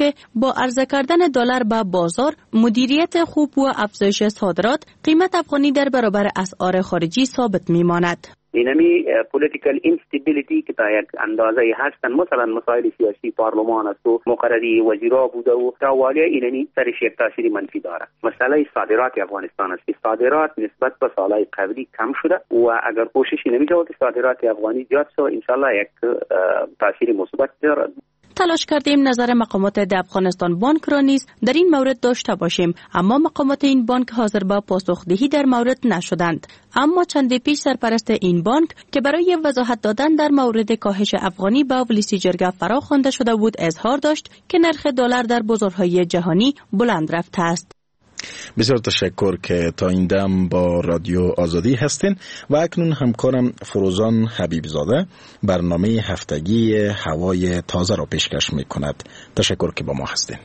که با عرضه کردن دلار به بازار، مدیریت خوب و افزایش صادرات، قیمت افغانی در برابر اسعار خارجی ثابت میماند. اینمی پولیتیکل اینستیبیلیتی که تا یک اندازه هستن، مثلا مسائل سیاسی پارلمان است و مقرری وزیرا بوده و تا والی اینمی سرش یک تاثیر منفی داره. مسئله صادرات افغانستان است. صادرات نسبت به سالهای قبلی کم شده و اگر کوششی نمیشه که صادرات افغانی زیاد شه، ان شاء الله یک تاثیر مثبت داره. تلاش کردیم نظر مقامات د افغانستان بانک را نیز در این مورد داشته باشیم، اما مقامات این بانک حاضر به پاسخدهی در مورد نشدند. اما چند پیش سرپرست این بانک که برای وضاحت دادن در مورد کاهش افغانی به ولسی جرگه فرا خوانده شده بود، اظهار داشت که نرخ دلار در بازارهای جهانی بلند رفته است. بسیار تشکر که تا این دم با رادیو آزادی هستین و اکنون همکارم فروزان حبیبزاده برنامه هفتگی هوای تازه را پیشکش می کند. تشکر که با ما هستین.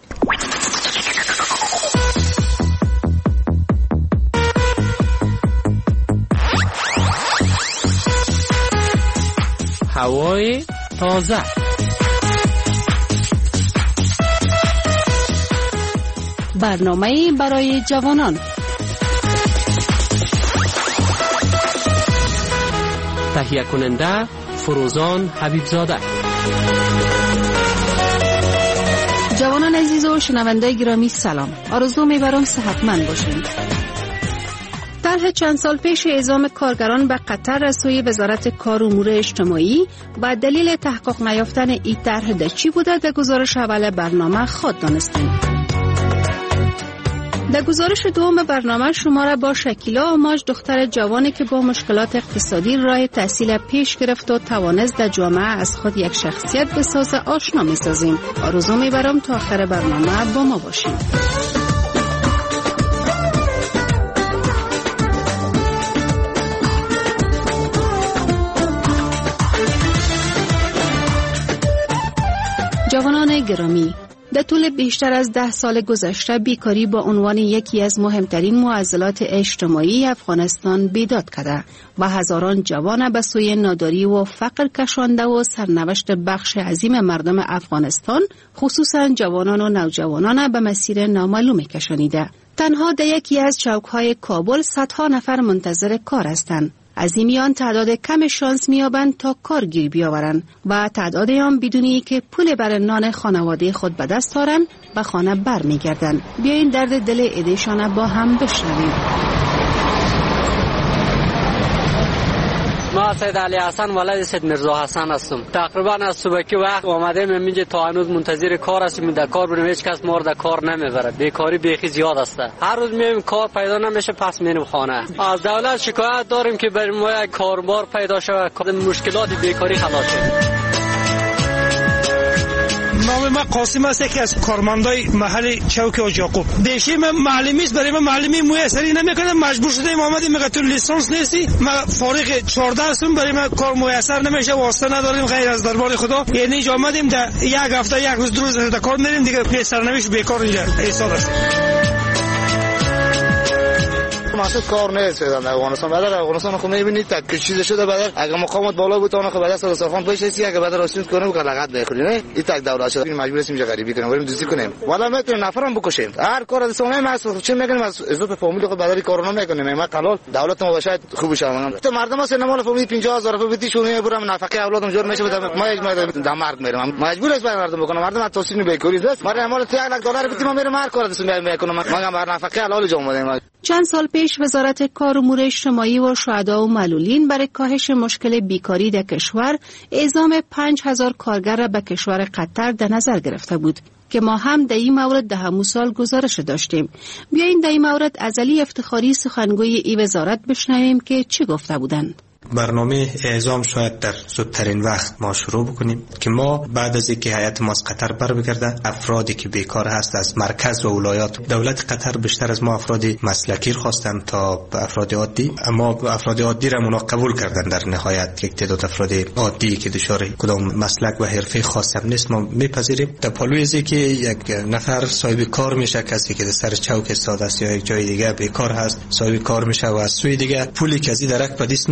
هوای تازه. برنامه برای جوانان. تهیه کننده فروزان حبیبزاده. جوانان عزیز و شنونده گرامی سلام. آرزو می‌برم صحتمند باشید. طرح چند سال پیش اعزام کارگران به قطر از سوی وزارت کار و امور اجتماعی و دلیل تحقق نیافتن این طرح در چی بوده در گزارش اول برنامه خود دانستیم. در گزارش دوم برنامه شما را با شکیلا آماج، دختر جوانی که با مشکلات اقتصادی راه تحصیل پیش گرفت و توانست در جامعه از خود یک شخصیت بسازه آشنا می سازیم. آرزو می برم تا آخر برنامه با ما باشید. جوانان گرامی، در طول بیشتر از 10 سال گذشته بیکاری با عنوان یکی از مهمترین معضلات اجتماعی افغانستان بیداد کرده و هزاران جوان به سوی ناداری و فقر کشانده و سرنوشت بخش عظیم مردم افغانستان، خصوصا جوانان و نوجوانان، به مسیر نامعلوم کشانیده. تنها در یکی از چوک‌های کابل صدها نفر منتظر کار هستند. از این میان تعداد کم شانس میابند تا کار گیر بیاورند و تعداد هم بدونی که پول بر نان خانواده خود به دست آورند به خانه بر میگردند. بیاین درد دل ایدهشان با هم بشنویم. ما سید علی حسن ولد سید مرزا حسن هستم. تقریبا از صبحی وقت اومدیم اینجا تا هنوز منتظر کار هستیم. در کار بریم، هیچ کس ما رو در کار نمیبره. بیکاری بیخی زیاد است. هر روز میایم کار پیدا نمیشه، پس میریم خانه. از دولت شکایت داریم که برای ما یک کاربار پیدا شه، مشکلات بیکاری خلاص شه. نام من قاسم است، یکی از کارمندای محل چوک حاج یعقوب. دیشی من معلمی است، برای من معلمی میسری نمیکنه، مجبور شدیم اومدیم. میگه تو لیسانس نیستی، من فارغ 14 هستم، برای من کار میسر نمیشه، واسطه نداریم غیر از دربار خدا. یعنی اینجا اومدیم در یک هفته یک روز دو روز در کار میریم دیگه، پی سرنوشت بیکار اینجا ایستاده است. مقصد کار نیست در افغانستان. بعد افغانستان خو میبینید تک چیز شده، بعد اگه مقامات بالا بود اون خو بعد از سرخان پیش اگه بعد راستین کنه و لغت بخورین، این تک دولت شده مجبور هستیم غریبی کنیم، بریم دوستی کنیم، والا میتونیم نفرم بکشیم. هر کار از سومه مسئول چه میگن، از عزت فامیل خود بدری کار نمیکنیم. ما قلال دولت ما باشه خوب شه. تو مردم سه نمال فامیل 50000 روپیه بدیشون میبرم، نفقه اولادم جور میشه، ما اجماع در مرگ میرم، مجبور است مردم بکنم. مردم از توصیف بیکاری است، ما مال 1 لک دلار بدیم میرم هر کار دستم میکنم، ما بر نفقه حلال جام میدیم. چند سال پیش وزارت کار و امور اجتماعی و شهدا و معلولین برای کاهش مشکل بیکاری در کشور اعزام 5000 کارگر را به کشور قطر در نظر گرفته بود که ما هم در این مورد در همون سال گزارش داشتیم. بیایید در این مورد از علی افتخاری سخنگوی این وزارت بشنویم که چی گفته بودند. برنامه اعزام شاید در زودترین وقت ما شروع بکنیم که ما بعد از اینکه هیئت ما از قطر برمیگرده، افرادی که بیکار هست از مرکز و ولایات، دولت قطر بیشتر از ما افراد مسلکی خواستن تا افراد عادی، اما افراد عادی را اونا قبول کردن. در نهایت یک تعداد افراد عادی که دچار کدام مسلک و حرفه خاص هم نیست ما میپذیریم. در پلوی از اینکه یک نفر صاحب کار میشه، کسی که در سر چوک استاد است یا یک جای دیگه بیکار هست صاحب کار میشه و از سوی دیگه پولی که از درک به دست میاد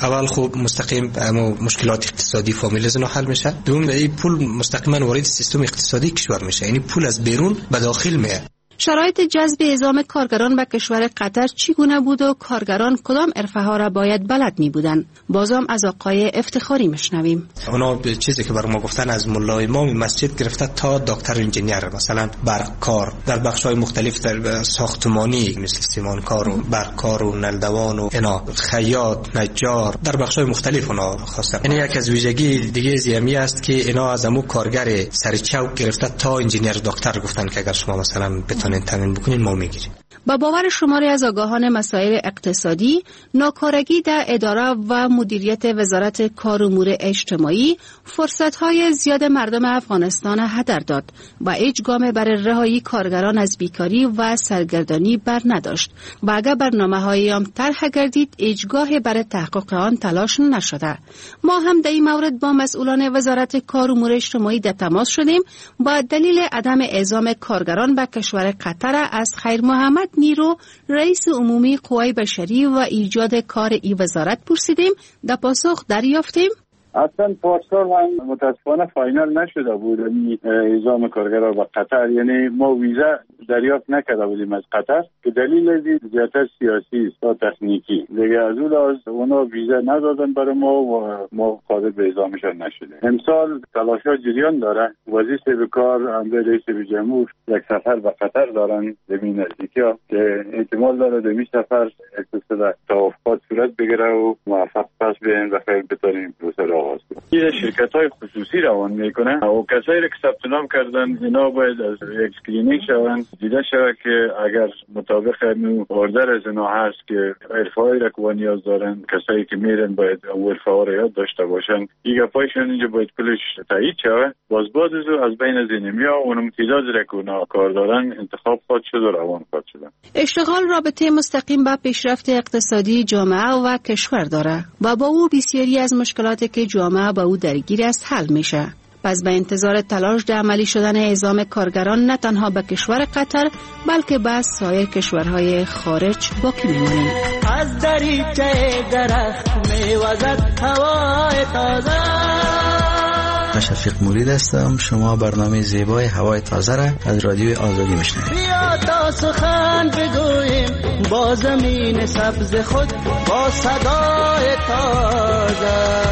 اول خوب مستقیم مشکلات اقتصادی فامیل زنو حل میشه. دوم این پول مستقیما وارد سیستم اقتصادی کشور میشه، یعنی پول از بیرون به داخل میاد. شرایط جذب اعزام کارگران به کشور قطر چگونه بود و کارگران کدام حرفه‌ها را باید بلد می بودند؟ بازم از آقای افتخاری میشنویم. اونا چیزی که بر ما گفتن از مولای امام مسجد گرفته تا دکتر انجینیر، مثلا برقکار در بخش‌های مختلف، در ساختمانی مثل سیمانکار و برقکار و نلدوان و اینا، خیاط، نجار، در بخش‌های مختلف اونا خواستن. یعنی یک از ویژگی دیگه زیمی است که اینا از امو کارگر سر چوک گرفته تا انجینیر دکتر گفتن که اگر شما مثلا بتونین تامین بکنین ما میگیریم. با باور شماری از آگاهان مسائل اقتصادی، ناکارگی در اداره و مدیریت وزارت کار و امور اجتماعی فرصت‌های زیاد مردم افغانستان هدر داد و هیچ گام برای رهایی کارگران از بیکاری و سرگردانی بر نداشت و اگر برنامه‌هایی هم طرح گردید هیچگاه برای تحقق آن تلاش نشده. ما هم در این مورد با مسئولان وزارت کار و امور اجتماعی در تماس شدیم با دلیل عدم اعزام کارگران به کشور قطر از خیر محمد نیرو رئیس عمومی قوای بشری و ایجاد کار ای وزارت پرسیدیم. در پاسخ دریافتیم اصلا پارسال هم متاسفانه فاینال نشده بود اعزام کارگرها به قطر، یعنی ما ویزا دریافت نکرده بودیم از قطر که دلیل از زیادتر سیاسی است تا تکنیکی. دیگه از اون لحاظ اونا ویزا ندادن برای ما و ما قادر به اعزامشان نشدیم. امسال تلاش‌ها جریان داره. وزیر به کار امر رئیس جمهور یک سفر به قطر دارن زمین نزدیکی‌ها که احتمال داره در این سفر اقتصاد توافقات صورت بگیره و موفق پس بیاین و خیر بتونیم پروسه را آغاز کنیم. این شرکت‌های خصوصی روان میکنه و کسایی که ثبت نام کردن اینا باید از یک اسکرینینگ شوند، دیده شود که اگر مطابق اوردر از اینا هست که حرفه‌ای را که نیاز دارن، کسایی که میرن باید اول حرفه‌ها را یاد داشته باشن. دیگه پایشون اینجا باید کلش تایید شود. باز از بین از اینمیا اونم تعدادی را که اونا کار دارن انتخاب خود شد و روان خود شدن. اشتغال رابطه مستقیم با پیشرفت اقتصادی جامعه و کشور داره و با او بسیاری از مشکلاتی که جامعه با او درگیر است حل میشه. پس به انتظار تلاش در عملی شدن اعزام کارگران نه تنها به کشور قطر بلکه به سایر کشورهای خارج باقی میمانیم. از دریچه درخت میوزد هوای تازه. شفیق مرید هستم. شما برنامه زیبای هوای تازه را از رادیو آزادی میشنوید. بیا تا سخن بگوییم با زمین سبز خود با صدای تازه.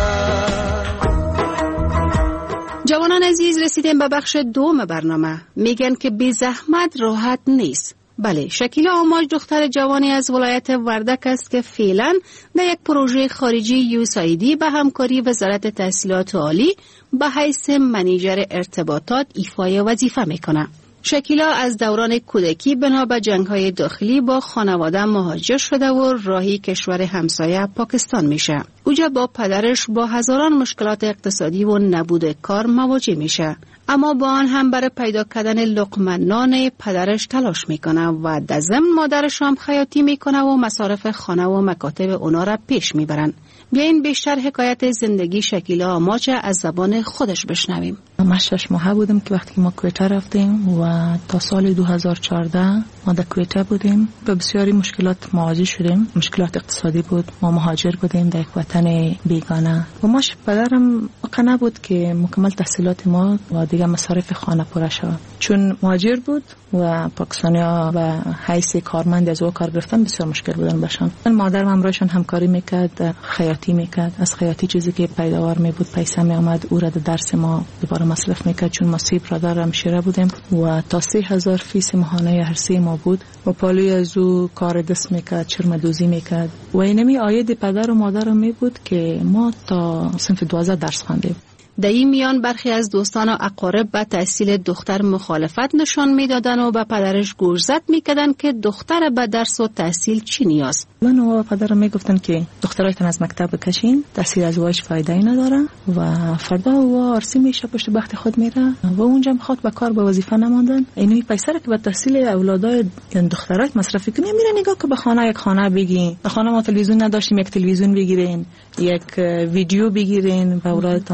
جوانان عزیز، رسیدیم به بخش دوم برنامه. میگن که بی زحمت راحت نیست. بله، شکیلا آماج دختر جوانی از ولایت وردک است که فعلا در یک پروژه خارجی USAID به همکاری وزارت تحصیلات عالی به حیث منیجر ارتباطات ایفای وظیفه میکنه. شکیلا از دوران کودکی بنا به جنگ‌های داخلی با خانواده مهاجر شده و راهی کشور همسایه پاکستان میشه. اوجا با پدرش با هزاران مشکلات اقتصادی و نبود کار مواجه میشه، اما با آن هم برای پیدا کردن لقمه نان پدرش تلاش میکنه و در ضمن مادرش هم خیاطی میکنه و مصارف خانه و مکاتب اونا را پیش میبرن. بیاین بیشتر حکایت زندگی شکیلا آماج از زبان خودش بشنویم. من 6 ماه بودم که وقتی ما کویته رفتیم و تا سال 2014 ما در کویته بودیم. به بسیاری مشکلات مواجه شدیم. مشکلات اقتصادی بود. ما مهاجر بودیم در یک وطن بیگانه و ماش پدرم قناع بود که مکمل تحصیلات ما و دیگه مصارف خانه پره شود، چون مهاجر بود و پاکستانیا و حیث کارمند از او کار گرفتن بسیار مشکل بودن باشن. مادرم همراهشون همکاری میکرد، خیاطی میکرد. از خیاطی چیزی که پیداوار می بود پیسه می آمد، او را در درس ما دوباره مصرف میکرد، چون ما 3 برادر همشیره بودیم و تا 3000 فیس ماهانه هر سه ما بود و پالوی از او کار دست میکرد، چرم دوزی میکرد و اینمی آید پدر و مادر می بود که ما تا صنف 12 درس خواندیم. در این میان برخی از دوستان و اقارب به تحصیل دختر مخالفت نشان میدادن و به پدرش گوشزد میکردن که دختر به درس و تحصیل چی نیاز. من و پدرم میگفتن که دخترایتان از مکتب بکشین، تحصیل از وایش فایده ای نداره و فردا و آرسی میشه پشت بخت خود میره و اونجا خود به کار به وظیفه نماندن. اینوی پیسه که به تحصیل اولادای دخترات مصرف کنی میره نگاه که به خانه یک خانه بگی، به خانه ما تلویزیون نداشتیم یک تلویزیون بگیرین، یک ویدیو بگیرین به اولادتان، ولی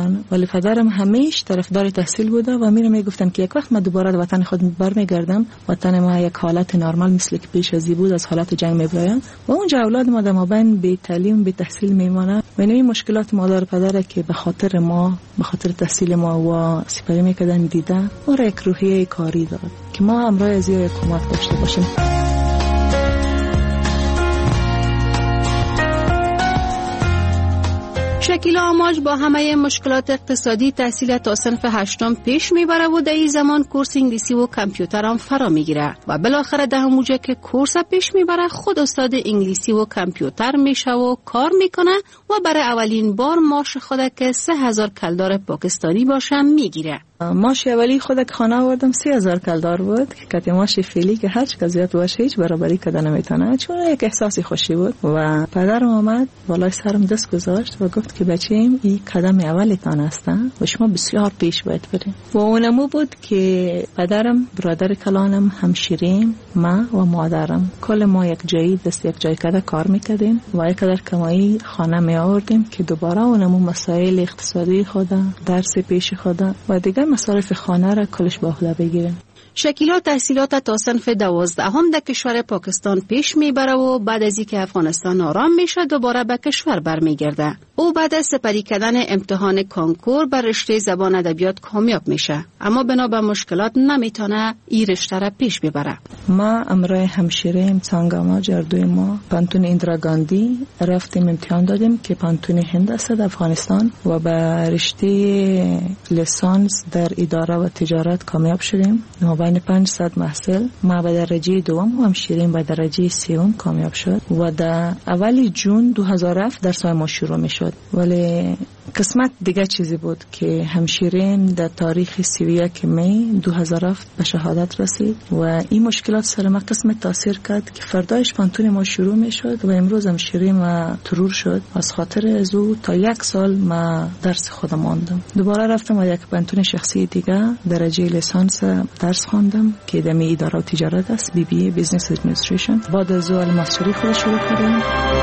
پدرم همیشه طرفدار تحصیل بوده و میگفتن که یک وقت من دوباره به وطن خود برمیگردم، وطن ما یک حالت نرمال مثل که پیش ازی بود، از حالت جنگ میبرایم و اونجا اولاد ما در مابین بی تعلیم بی تحصیل میمونه و این مشکلات مادر پدر که به خاطر ما، به خاطر تحصیل ما و سپری میکردن دیده و را یک روحیه کاری داد که ما امروز از یک کمک داشته باشیم. شکیلا آماج با همه مشکلات اقتصادی تحصیل تا صنف 8 پیش میبره و در این زمان کورس انگلیسی و کامپیوتر هم فرا میگیره و بالاخره در همونجا که کورس پیش میبره خود استاد انگلیسی و کامپیوتر میشه و کار میکنه و برای اولین بار معاش خود که 3000 کلدار پاکستانی باشه میگیره. معاش اولی خود که خانه آوردم 3000 کلدار بود که کتی معاش فعلی که هر چقدر زیاد باشه هیچ برابری کردن نمیتونه، چون یک احساسی خوشی بود و پدرم آمد بالای سرم دست گذاشت و گفت که بچه‌ام این قدم اولتان هستن و شما بسیار پیش باید برین. و اونمو بود که پدرم، برادر کلانم، همشیریم، ما و مادرم کل ما یک جایی دست یک جای کده کار میکردیم و یک قدر کمایی خانه می آوردیم که دوباره اونمو مسائل اقتصادی خود، درس پیش خود و دیگه مصارف خانه را کلش با خود بگیریم. شکیلا تحصیلات تا صنف 12 هم در کشور پاکستان پیش میبره و بعد از اینکه افغانستان آرام میشه دوباره به کشور برمیگرده. او بعد از سپری کردن امتحان کنکور بر رشته زبان ادبیات کامیاب میشه، اما بنا به مشکلات نمیتونه این رشته را پیش ببره. ما امرای همشیریم سانگاما جردوی ما پانتون ایندرا گاندی رفتیم امتحان دادیم که پانتون هند است در افغانستان و به رشته لیسانس در اداره و تجارت کامیاب شدیم. ما بین 500 محصل ما به درجه دوم و همشیریم به درجه سوم کامیاب شد و در اول جون 2007 درس ما شروع می شد. ولی قسمت دیگه چیزی بود که همشیرین در تاریخ 31 می 2007 به شهادت رسید و این مشکلات سر ما قسمت تاثیر کرد که فردایش پانتون ما شروع می شد و امروز همشیرین ما ترور شد. از خاطر از او تا 1 سال ما درس خودم ماندم. دوباره رفتم و یک پانتون شخصی دیگه درجه لیسانس درس خواندم که در اداره و تجارت است، BBA Business Administration. بعد از او ماستری خود شروع کردم.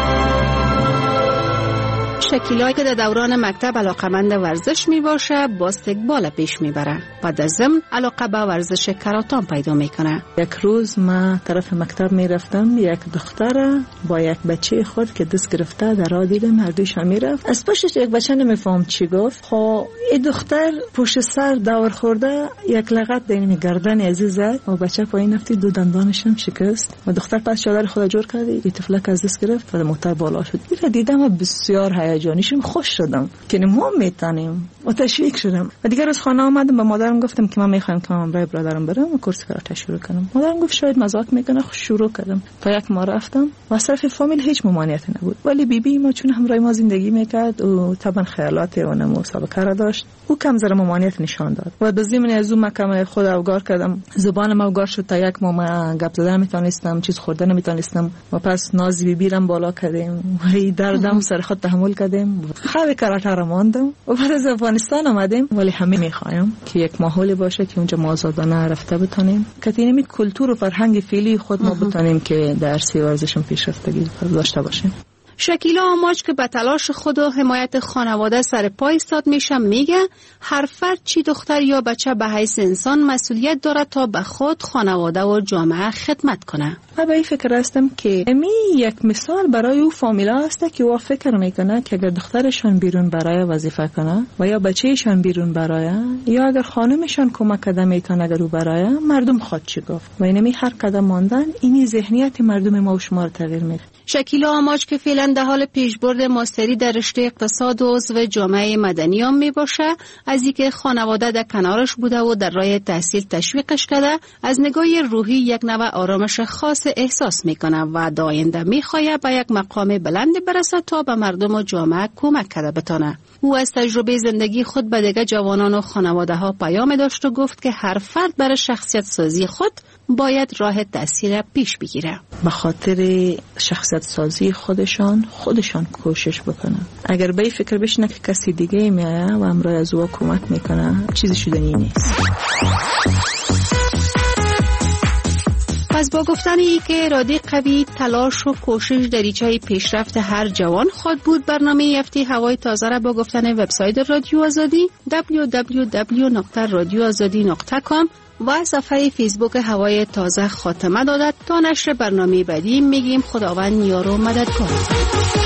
شکیلا که در دوران مکتب علاقمند ورزش می باشه باسکتبال پیش می بره و در ضمن علاقه به ورزش کراتان پیدا می کنه. یک روز ما طرف مکتب می رفتم، یک دختر با یک بچه خود که دست گرفته در راه دیدم، هر دویشان می رفت. از پشتش یک بچه نمیفهم چی گفت. خب این دختر پشت سر دور خورده یک لغت در این گردن عزیز زد و بچه پایین رفت، 2 دندانش هم شکست و دختر پس چادر خود جور کرد، این طفلک از دست گرفت و موتور بالا شد. این دیدم بسیار هیجانیشم خوش شدم که ما میتونیم و تشویق شدم و دیگر از خانه آمدم به مادرم گفتم که من میخوام که من برای برادرم برم و کورس کراته شروع کنم. مادرم گفت شاید مزاق میکنه، شروع کردم. تا 1 ماه رفتم و از طرف فامیل هیچ ممانعتی نبود، ولی بیبی ما چون همراه ما زندگی میکرد و طبعا خیالات اون مسابقه را داشت، او کم ذره ممانعت نشان داد و به ضمن از اون کم خود اوگار کردم، زبانم اوگار شد. تا 1 ماه گپ زدن نمیتونستم، چیز خوردن نمیتونستم و پس ناز بیبیرم بالا کردیم و دردم سر خود تحمل کردیم. خواب کراته را ماندم و بعد از افغانستان آمدیم، ولی همه میخوایم که یک ماحولی باشه که اونجا ما آزادانه رفته بتونیم که اینمی کلتور و فرهنگ فعلی خود ما بتونیم که در عرصه ورزش پیشرفتگی داشته باشیم. شکیلا آماج که به تلاش خود و حمایت خانواده سر پا ایستاد میشه میگه هر فرد چی دختر یا بچه به حیث انسان مسئولیت داره تا به خود، خانواده و جامعه خدمت کنه. من به این فکر هستم که یک مثال برای او فامیلا هسته که او فکر میکنه که اگر دخترشان بیرون برای وظیفه کنه و یا بچهشان بیرون برای یا اگر خانمشان کمک کده میتونه اگر او برای مردم خود چی گفت و اینمی هر قدم ماندن اینی ذهنیت مردم ما و شما رو تغییر میده. شکیلا آماج که فعلا در حال پیشبرد ماستری در رشته اقتصاد و عضو جامعه مدنی هم می باشه، از اینکه خانواده در کنارش بوده و در راه تحصیل تشویقش کرده، از نگاه روحی یک نوع آرامش خاص احساس میکنه و در آینده میخواد به یک مقام بلند برسه تا به مردم و جامعه کمک کرده بتونه. او از تجربه زندگی خود به دیگر جوانان و خانواده ها پیام داشت و گفت که هر فرد برای شخصیت سازی خود باید راه تحصیل پیش بگیره. به خاطر شخصیت سازی خودشان کوشش بکنن. اگر به این فکر بشینه که کسی دیگه میایه و امرای از او کمک میکنه، چیزی شدنی نیست. پس با گفتن ای که اراده قوی، تلاش و کوشش دریچه پیشرفت هر جوان خود بود، برنامه هفته هوای تازه را با گفتن وبسایت رادیو آزادی www.radioazadi.com و صفحه فیسبوک هوای تازه خاتمه دادد. تا نشر برنامه بعدی میگیم خداوند یار و مددکار.